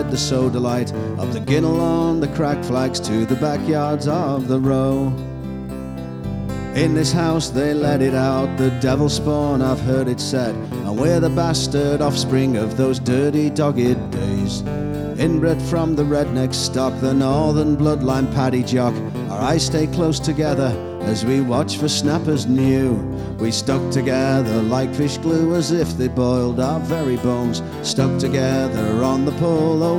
spread the soda light up the ginnel on the cracked flags to the backyards of the row. In this house they let it out, the devil spawn, I've heard it said, and we're the bastard offspring of those dirty dogged days. Inbred from the redneck stock, the northern bloodline paddy jock, our eyes stay close together as we watch for snappers new. We stuck together like fish glue, as if they boiled our very bones, stuck together on the pole.